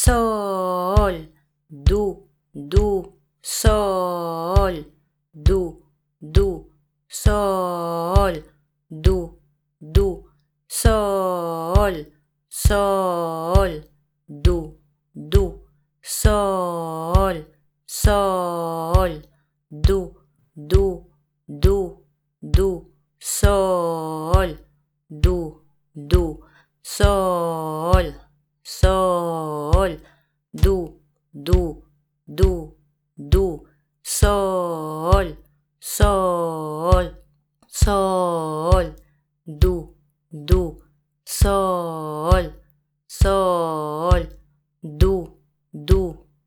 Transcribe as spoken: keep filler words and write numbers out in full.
sol, do, do, sol, do, do, sol, do, do, sol, sol, do, do, sol, sol, do, do, do, do, sol, do, do, sol, sol, do, do, do, do, sol, sol.